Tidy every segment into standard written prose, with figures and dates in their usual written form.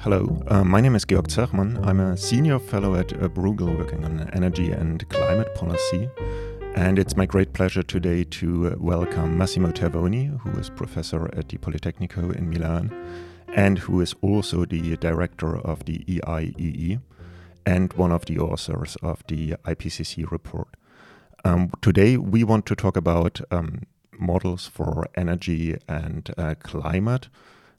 Hello, my name is Georg Zerchmann. I'm a senior fellow at Bruegel working on energy and climate policy. And it's my great pleasure today to welcome Massimo Tervoni, who is professor at the Politecnico in Milan and who is also the director of the EIEE and one of the authors of the IPCC report. Today we want to talk about models for energy and climate.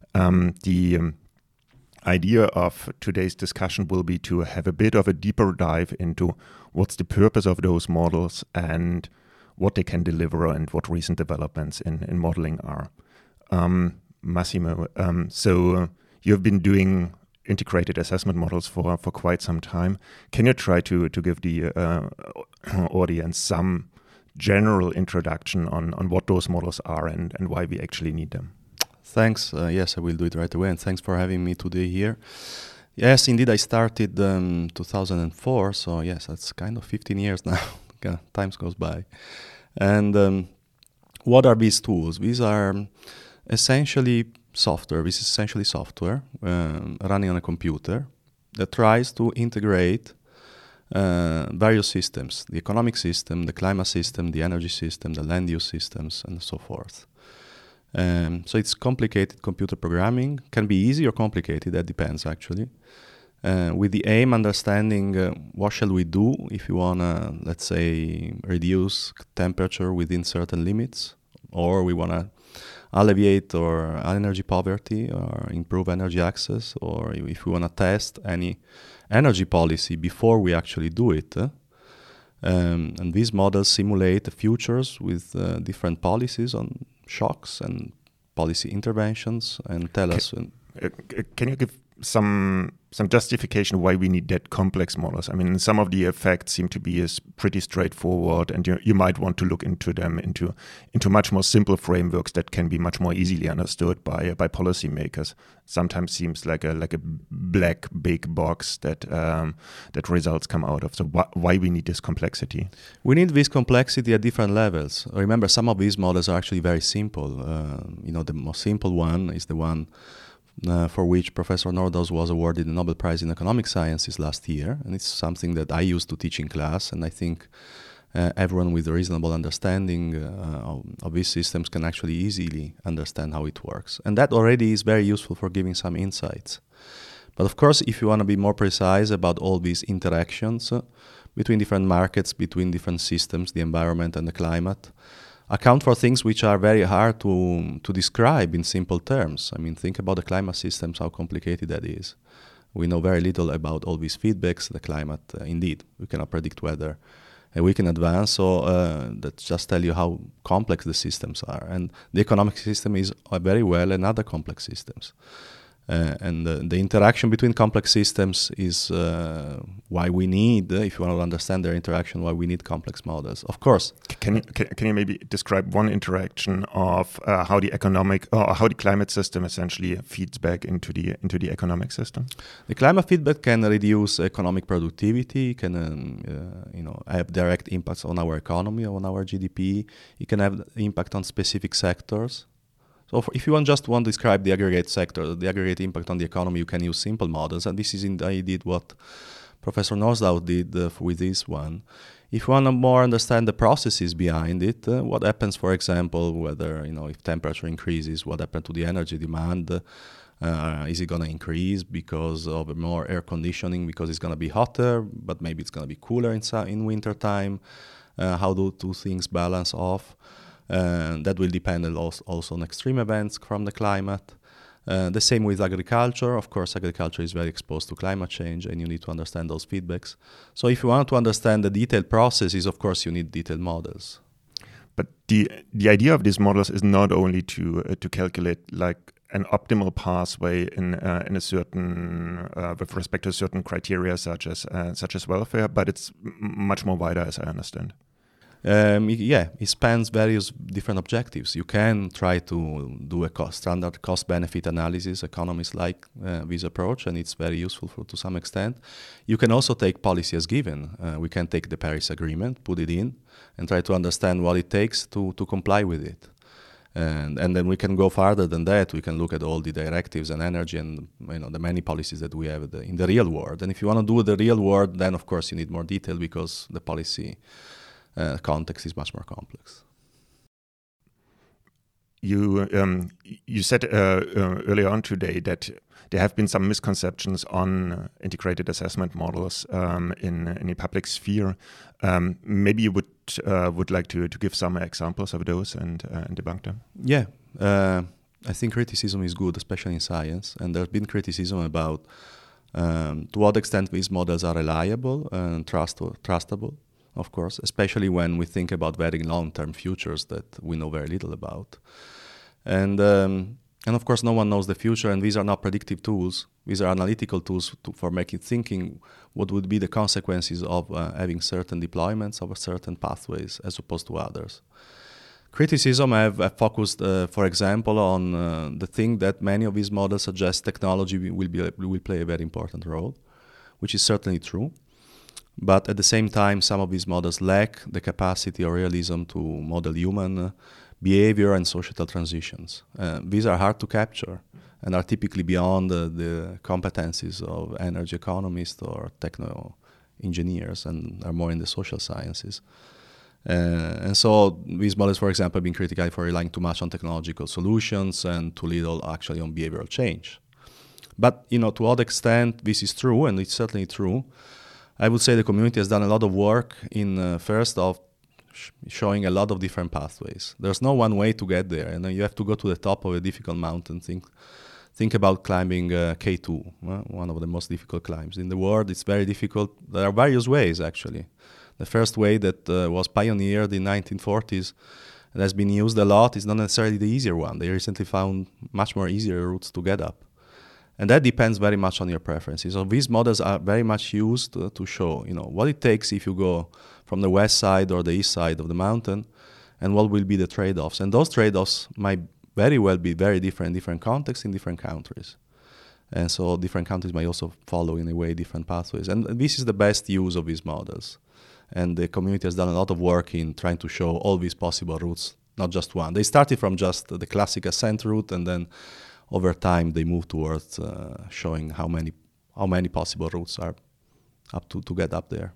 The idea of today's discussion will be to have a bit of a deeper dive into what's the purpose of those models and what they can deliver and what recent developments in modeling are. Massimo, so you've been doing integrated assessment models for quite some time. Can you try to give the audience some general introduction on what those models are and why we actually need them? Thanks. Yes, I will do it right away. And thanks for having me today here. Yes, indeed, I started 2004. So yes, that's kind of 15 years now. Time goes by. And what are these tools? These are essentially software. This is essentially software running on a computer that tries to integrate various systems: the economic system, the climate system, the energy system, the land use systems, and so forth. So it's complicated computer programming. Can be easy or complicated, that depends actually. With the aim understanding what shall we do if you want to, let's say, reduce temperature within certain limits, or we want to alleviate or energy poverty or improve energy access, or if we want to test any energy policy before we actually do it. And these models simulate the futures with different policies on shocks and policy interventions and tell us. Can you give some justification why we need that complex models? I mean, some of the effects seem to be pretty straightforward, and you might want to look into them into much more simple frameworks that can be much more easily understood by policymakers. Sometimes seems like a black big box that results come out of. So why we need this complexity? We need this complexity at different levels. Remember, some of these models are actually very simple. The most simple one is the one for which Professor Nordhaus was awarded the Nobel Prize in Economic Sciences last year. And it's something that I used to teach in class. And I think everyone with a reasonable understanding of these systems can actually easily understand how it works. And that already is very useful for giving some insights. But of course, if you want to be more precise about all these interactions between different markets, between different systems, the environment and the climate, account for things which are very hard to describe in simple terms. I mean, think about the climate systems, how complicated that is. We know very little about all these feedbacks. The climate, indeed, we cannot predict weather. We can advance, so that just tell you how complex the systems are. And the economic system is very well another complex systems. And the interaction between complex systems is why we need, if you want to understand their interaction, why we need complex models. Of course. Can you maybe describe one interaction of how the climate system essentially feeds back into the economic system? The climate feedback can reduce economic productivity, can have direct impacts on our economy, on our GDP. It can have impact on specific sectors. So if you want to describe the aggregate sector, the aggregate impact on the economy, you can use simple models. And this is indeed what Professor Nordhaus did with this one. If you want to more understand the processes behind it, what happens, for example, whether, if temperature increases, what happens to the energy demand? Is it going to increase because of more air conditioning, because it's going to be hotter, but maybe it's going to be cooler in winter time? How do two things balance off? That will depend also on extreme events from the climate. The same with agriculture. Of course, agriculture is very exposed to climate change, and you need to understand those feedbacks. So if you want to understand the detailed processes, of course, you need detailed models. But the idea of these models is not only to calculate like an optimal pathway in a certain with respect to certain criteria such as welfare, but it's much more wider, as I understand. It spans various different objectives. You can try to do a standard cost-benefit analysis. Economists like this approach, and it's very useful to some extent. You can also take policy as given. We can take the Paris Agreement, put it in, and try to understand what it takes to comply with it. And then we can go farther than that. We can look at all the directives and energy and the many policies that we have in the real world. And if you want to do the real world, then of course you need more detail because the policy context is much more complex. You said earlier on today that there have been some misconceptions on integrated assessment models in the public sphere. Maybe you would like to give some examples of those and debunk them. Yeah, I think criticism is good, especially in science. And there's been criticism about to what extent these models are reliable and trustable, of course, especially when we think about very long-term futures that we know very little about. And of course, no one knows the future, and these are not predictive tools. These are analytical tools for thinking what would be the consequences of having certain deployments over certain pathways as opposed to others. Criticism have focused, for example, on the thing that many of these models suggest technology will play a very important role, which is certainly true. But at the same time, some of these models lack the capacity or realism to model human behavior and societal transitions. These are hard to capture and are typically beyond the competencies of energy economists or techno engineers and are more in the social sciences. And so these models, for example, have been criticized for relying too much on technological solutions and too little actually on behavioral change. But to what extent this is true, and it's certainly true, I would say the community has done a lot of work in first of showing a lot of different pathways. There's no one way to get there, and you have to go to the top of a difficult mountain. Think about climbing K2, one of the most difficult climbs in the world. It's very difficult. There are various ways, actually. The first way that was pioneered in 1940s and has been used a lot is not necessarily the easier one. They recently found much more easier routes to get up. And that depends very much on your preferences. So these models are very much used to show, what it takes if you go from the west side or the east side of the mountain, and what will be the trade-offs. And those trade-offs might very well be very different in different contexts in different countries. And so different countries might also follow, in a way, different pathways. And this is the best use of these models. And the community has done a lot of work in trying to show all these possible routes, not just one. They started from just the classic ascent route, and then over time they moved towards showing how many possible routes are up to get up there.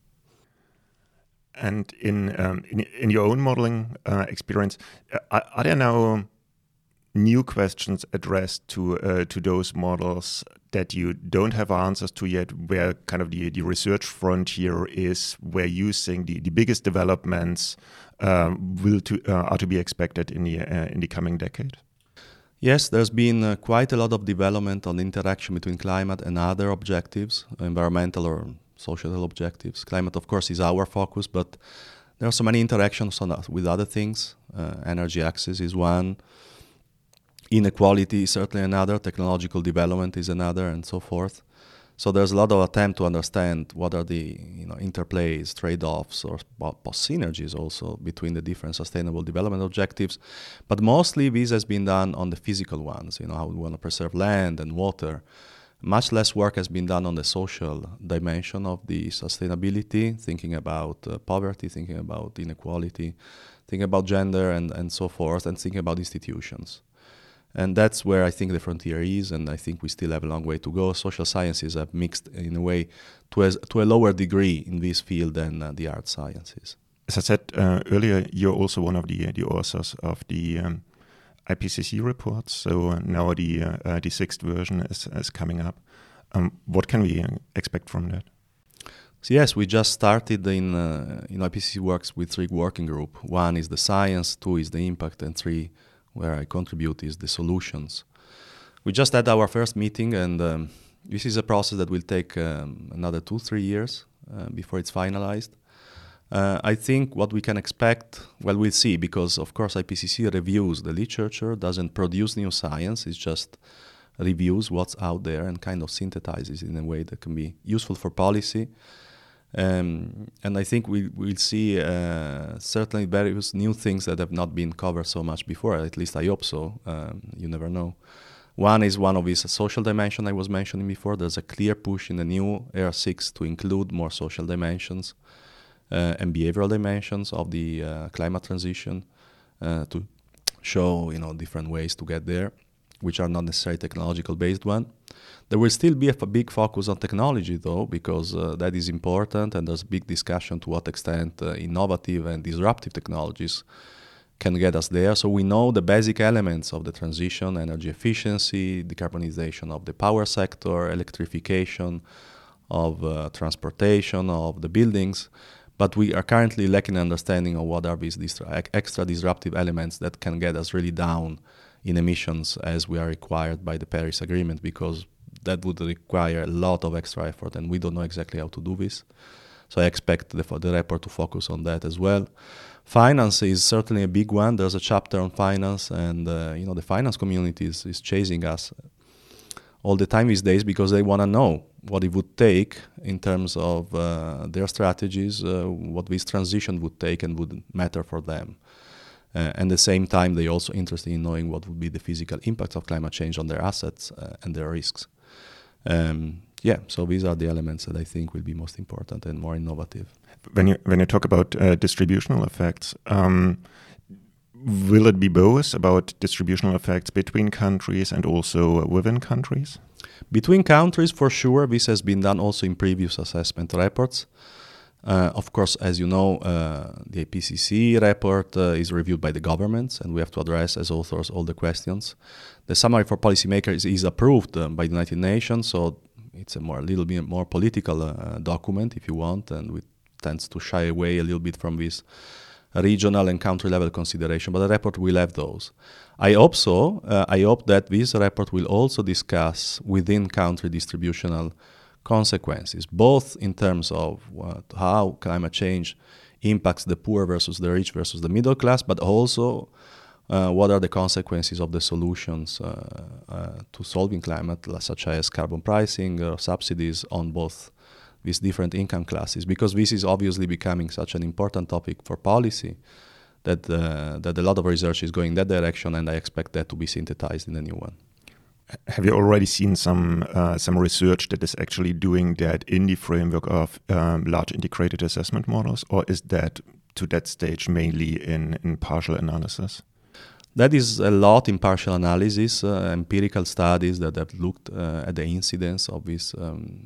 And in your own modeling experience, are there now new questions addressed to those models that you don't have answers to yet, where kind of the research frontier is, where you think the biggest developments are to be expected in the coming decade? Yes, there's been quite a lot of development on the interaction between climate and other objectives, environmental or social objectives. Climate, of course, is our focus, but there are so many interactions with other things. Energy access is one. Inequality is certainly another. Technological development is another, and so forth. So there's a lot of attempt to understand what are the interplays, trade-offs, or synergies also between the different sustainable development objectives. But mostly this has been done on the physical ones, how we want to preserve land and water. Much less work has been done on the social dimension of the sustainability, thinking about poverty, thinking about inequality, thinking about gender and so forth, and thinking about institutions. And that's where I think the frontier is, and I think we still have a long way to go. Social sciences have mixed, in a way, to a lower degree in this field than the art sciences. As I said earlier, you're also one of the authors of the IPCC reports. So now the sixth version is coming up. What can we expect from that? So yes, we just started in IPCC works with 3 working groups. 1 is the science, 2 is the impact, and 3, where I contribute, is the solutions. We just had our first meeting, and this is a process that will take another 2-3 years before it's finalized. I think what we can expect, well, we'll see, because of course IPCC reviews the literature, doesn't produce new science, it just reviews what's out there and kind of synthesizes in a way that can be useful for policy. And I think we'll see certainly various new things that have not been covered so much before, at least I hope so. You never know. One is one of these social dimension I was mentioning before. There's a clear push in the new AR6 to include more social dimensions and behavioral dimensions of the climate transition, to show different ways to get there, which are not necessarily technological based one. There will still be a big focus on technology though, because that is important, and there's big discussion to what extent innovative and disruptive technologies can get us there. So we know the basic elements of the transition: energy efficiency, decarbonization of the power sector, electrification of transportation, of the buildings. But we are currently lacking understanding of what are these extra disruptive elements that can get us really down in emissions as we are required by the Paris Agreement, because that would require a lot of extra effort, and we don't know exactly how to do this. So I expect the report to focus on that as well. Finance is certainly a big one. There's a chapter on finance, and the finance community is chasing us all the time these days, because they want to know what it would take in terms of their strategies, what this transition would take and would matter for them. And at the same time, they're also interested in knowing what would be the physical impacts of climate change on their assets and their risks. So these are the elements that I think will be most important and more innovative. When you talk about distributional effects, will it be both about distributional effects between countries and also within countries? Between countries, for sure. This has been done also in previous assessment reports. Of course, as you know, the IPCC report is reviewed by the governments, and we have to address as authors all the questions. The summary for policymakers is approved by the United Nations, so it's a little bit more political document, if you want, and it tends to shy away a little bit from this regional and country level consideration, but the report will have those. I hope so. I hope that this report will also discuss within country distributional consequences, both in terms of how climate change impacts the poor versus the rich versus the middle class, but also what are the consequences of the solutions to solving climate, such as carbon pricing or subsidies on both these different income classes, because this is obviously becoming such an important topic for policy that a lot of research is going in that direction, and I expect that to be synthesized in the new one. Have you already seen some research that is actually doing that in the framework of large integrated assessment models, or is that to that stage mainly in partial analysis? That is a lot in partial analysis, empirical studies that have looked at the incidence of these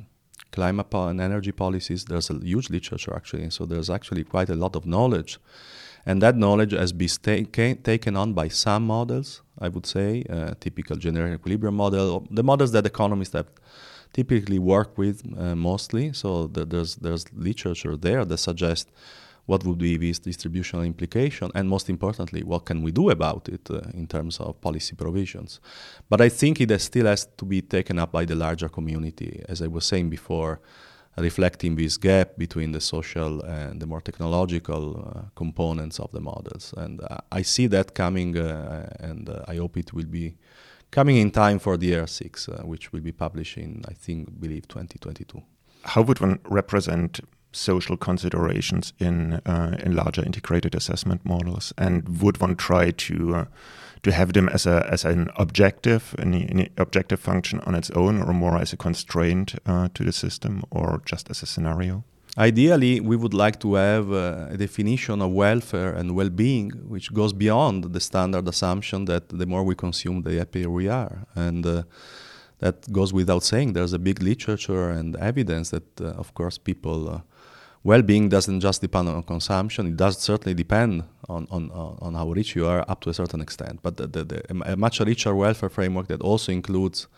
climate and energy policies. There's a huge literature actually, so there's actually quite a lot of knowledge. And that knowledge has been taken on by some models, I would say, typical general equilibrium model, the models that economists have typically worked with mostly. So there's literature there that suggests what would be this distributional implication, and most importantly, what can we do about it in terms of policy provisions. But I think it still has to be taken up by the larger community, as I was saying before, reflecting this gap between the social and the more technological components of the models. And I see that coming, and I hope it will be coming in time for the ER6, which will be published in, I believe 2022. How would one represent social considerations in larger integrated assessment models, and would one try to have them as an objective, an objective function on its own, or more as a constraint to the system, or just as a scenario? Ideally, we would like to have a definition of welfare and well-being which goes beyond the standard assumption that the more we consume, the happier we are. And that goes without saying. There's a big literature and evidence that, of course, people well-being doesn't just depend on consumption. It does certainly depend on how rich you are up to a certain extent. But a much richer welfare framework that also includes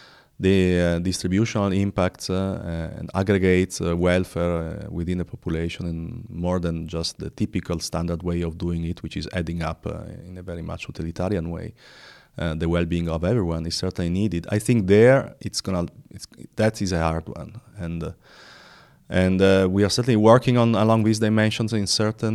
the distributional impacts and aggregates welfare within the population, and more than just the typical standard way of doing it, which is adding up in a very much utilitarian way. The well-being of everyone is certainly needed. I think that is a hard one, and we are certainly working along these dimensions with certain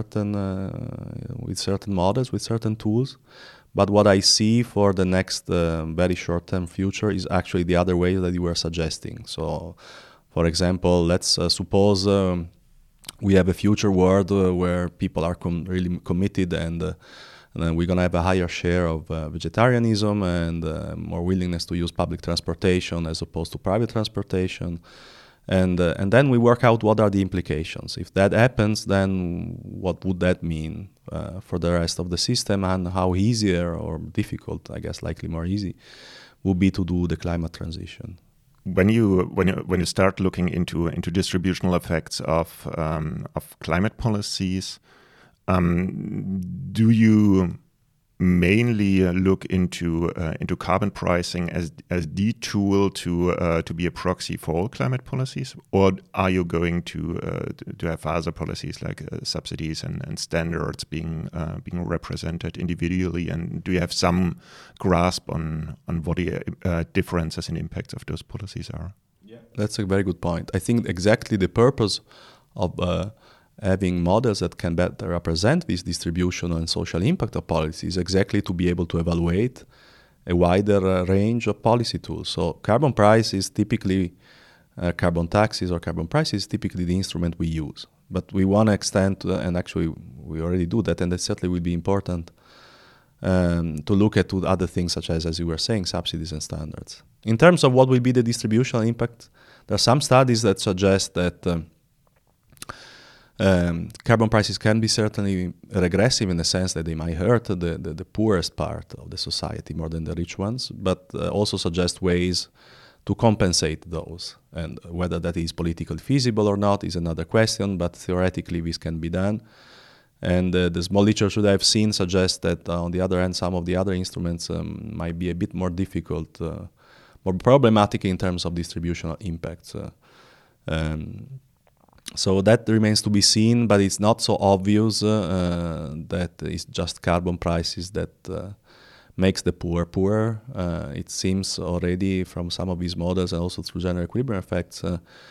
models, with certain tools. But what I see for the next very short-term future is actually the other way that you were suggesting. So, for example, let's suppose we have a future world where people are really committed, and then we're going to have a higher share of vegetarianism and more willingness to use public transportation as opposed to private transportation. And then we work out what are the implications. If that happens, then what would that mean for the rest of the system, and how easier or difficult, I guess likely more easy, would be to do the climate transition. When you start looking into distributional effects of climate policies, do you mainly look into carbon pricing as the tool to be a proxy for all climate policies, or are you going to have other policies like subsidies and standards being represented individually? And do you have some grasp on what the differences and impacts of those policies are? Yeah, that's a very good point. I think exactly the purpose of having models that can better represent this distributional and social impact of policies exactly to be able to evaluate a wider range of policy tools. So carbon price is typically, carbon taxes or carbon prices is typically the instrument we use. But we want to extend, and actually we already do that, and that certainly will be important to look at other things such as you were saying, subsidies and standards. In terms of what will be the distributional impact, there are some studies that suggest that carbon prices can be certainly regressive in the sense that they might hurt the poorest part of the society more than the rich ones, but also suggest ways to compensate those. And whether that is politically feasible or not is another question, but theoretically this can be done. And the small literature that I've seen suggests that on the other hand, some of the other instruments might be a bit more difficult, more problematic in terms of distributional impacts. So that remains to be seen, but it's not so obvious that it's just carbon prices that makes the poor poorer. It seems already from some of these models and also through general equilibrium effects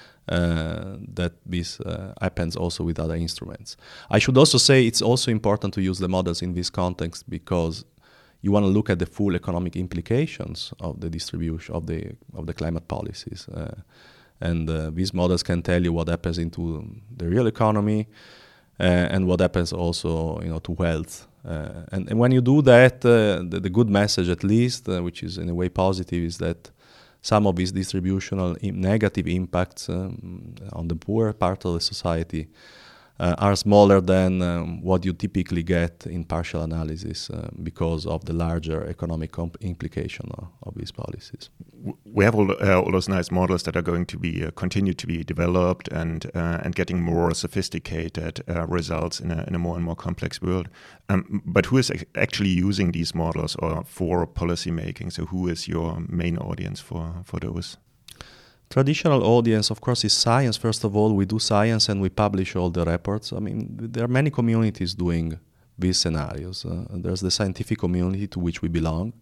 that this happens also with other instruments. I should also say it's also important to use the models in this context because you want to look at the full economic implications of the distribution of the climate policies. And these models can tell you what happens into the real economy and what happens also, to wealth. And when you do that, the good message, at least, which is in a way positive, is that some of these distributional negative impacts on the poor part of the society are smaller than what you typically get in partial analysis because of the larger economic implication of these policies. We have all those nice models that are going to be continue to be developed and getting more sophisticated results in a more and more complex world. But who is actually using these models or for policy making? So who is your main audience for those? Traditional audience, of course, is science. First of all, we do science and we publish all the reports. I mean, there are many communities doing these scenarios. There's the scientific community to which we belong,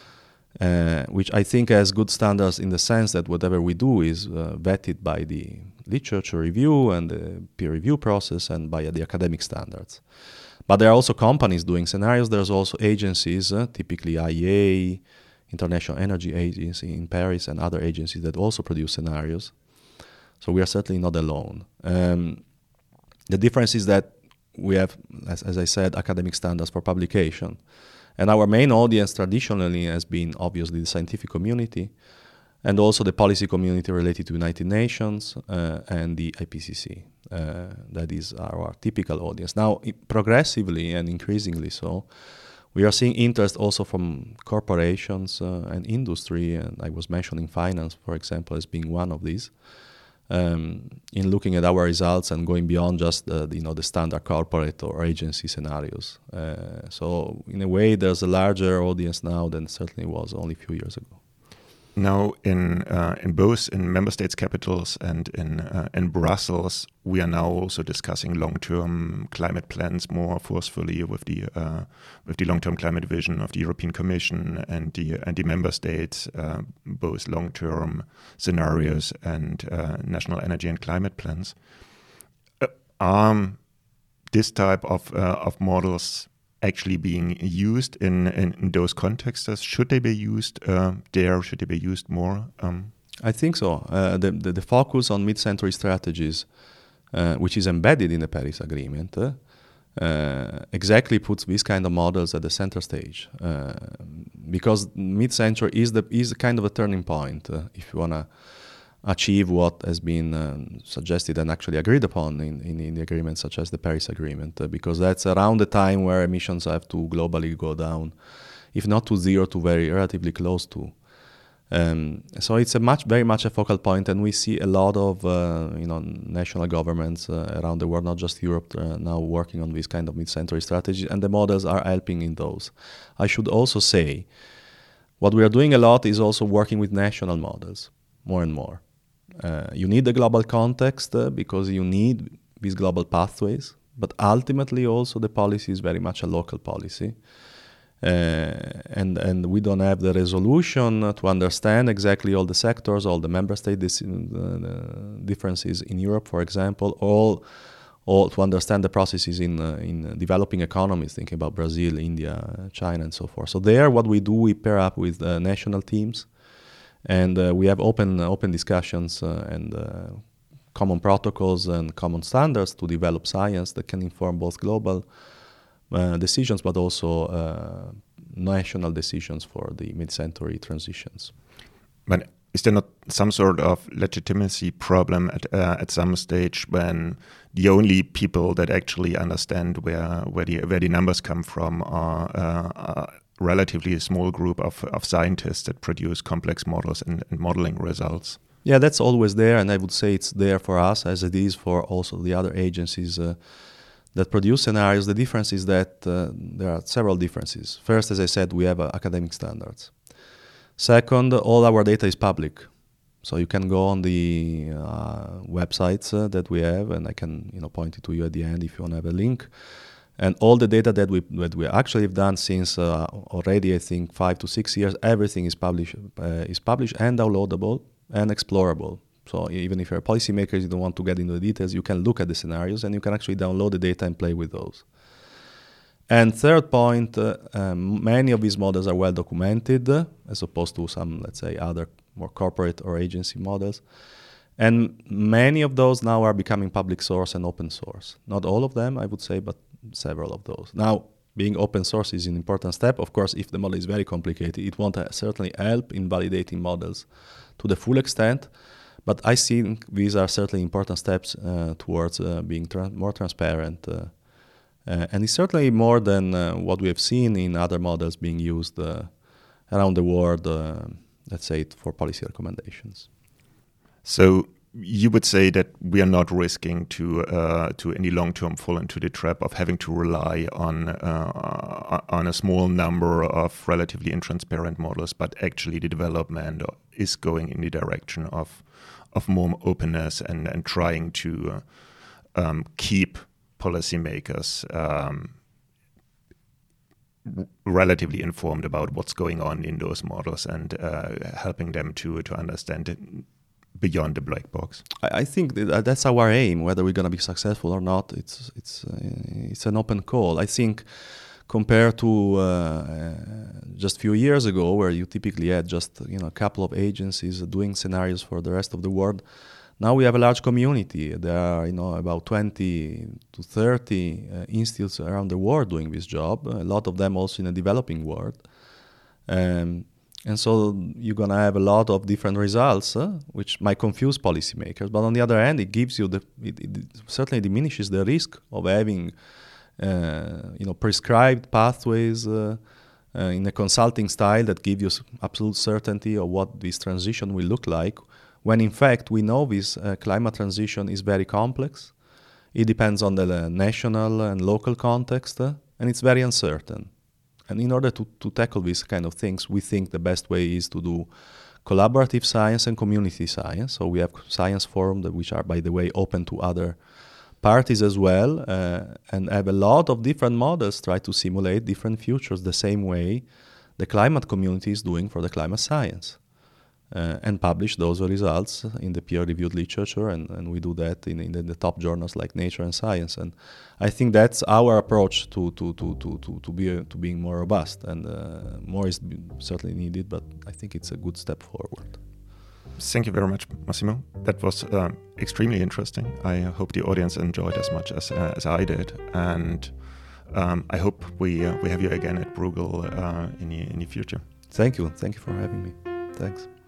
which I think has good standards in the sense that whatever we do is vetted by the literature review and the peer review process and by the academic standards. But there are also companies doing scenarios. There's also agencies, typically IEA, International Energy Agency in Paris, and other agencies that also produce scenarios. So we are certainly not alone. The difference is that we have, as I said, academic standards for publication. And our main audience traditionally has been obviously the scientific community and also the policy community related to United Nations and the IPCC. That is our typical audience. Now, progressively and increasingly so, we are seeing interest also from corporations and industry, and I was mentioning finance, for example, as being one of these, in looking at our results and going beyond just the standard corporate or agency scenarios. So in a way, there's a larger audience now than certainly was only a few years ago. Now, in both in member states' capitals and in Brussels, we are now also discussing long-term climate plans more forcefully with the long-term climate vision of the European Commission and the member states, both long-term scenarios and national energy and climate plans. Are this type of models actually being used in those contexts? Should they be used there? Should they be used more? I think so. The focus on mid-century strategies, which is embedded in the Paris Agreement, exactly puts these kind of models at the center stage, because mid-century is kind of a turning point, if you want to achieve what has been suggested and actually agreed upon in the agreement, such as the Paris Agreement, because that's around the time where emissions have to globally go down, if not to zero, to very relatively close to. So it's very much a focal point, and we see a lot of national governments around the world, not just Europe, now working on this kind of mid-century strategy, and the models are helping in those. I should also say, what we are doing a lot is also working with national models, more and more. You need the global context because you need these global pathways, but ultimately also the policy is very much a local policy. And we don't have the resolution to understand exactly all the sectors, all the member state differences in Europe, for example, all to understand the processes in developing economies, thinking about Brazil, India, China, and so forth. So there, what we do, we pair up with national teams, and we have open discussions and common protocols and common standards to develop science that can inform both global decisions, but also national decisions for the mid-century transitions. But is there not some sort of legitimacy problem at some stage when the only people that actually understand where the numbers come from are relatively a small group of scientists that produce complex models and modeling results? Yeah, that's always there, and I would say it's there for us as it is for also the other agencies that produce scenarios. The difference is that there are several differences. First, as I said, we have academic standards. Second, all our data is public. So you can go on the websites that we have, and I can point it to you at the end if you want to have a link. And all the data that we actually have done since already, I think, 5 to 6 years, everything is published and downloadable and explorable. So even if you're a policymaker, you don't want to get into the details, you can look at the scenarios and you can actually download the data and play with those. And third point, many of these models are well documented as opposed to some, let's say, other more corporate or agency models. And many of those now are becoming public source and open source. Not all of them, I would say, but several of those. Now, being open source is an important step. Of course, if the model is very complicated, it won't certainly help in validating models to the full extent. But I think these are certainly important steps towards being more transparent. And it's certainly more than what we have seen in other models being used around the world, let's say, for policy recommendations. So you would say that we are not risking to any long-term fall into the trap of having to rely on a small number of relatively intransparent models, but actually the development is going in the direction of more openness and trying to keep policymakers relatively informed about what's going on in those models and helping them to understand it beyond the black box. I think that's our aim. Whether we're going to be successful or not, it's an open call. I think compared to just a few years ago, where you typically had just a couple of agencies doing scenarios for the rest of the world, now we have a large community. There are about 20 to 30 institutes around the world doing this job. A lot of them also in the developing world. And so you're going to have a lot of different results, which might confuse policymakers. But on the other hand, it gives you it certainly diminishes the risk of having prescribed pathways in a consulting style that give you absolute certainty of what this transition will look like, when in fact we know this climate transition is very complex. It depends on the national and local context, and it's very uncertain. And in order to tackle these kind of things, we think the best way is to do collaborative science and community science. So we have science forums, which are, by the way, open to other parties as well, and have a lot of different models try to simulate different futures the same way the climate community is doing for the climate science. And publish those results in the peer-reviewed literature, and we do that in the top journals like Nature and Science. And I think that's our approach to being more robust. And more is certainly needed, but I think it's a good step forward. Thank you very much, Massimo. That was extremely interesting. I hope the audience enjoyed as much as I did, and I hope we have you again at Bruegel in the future. Thank you for having me. Thanks.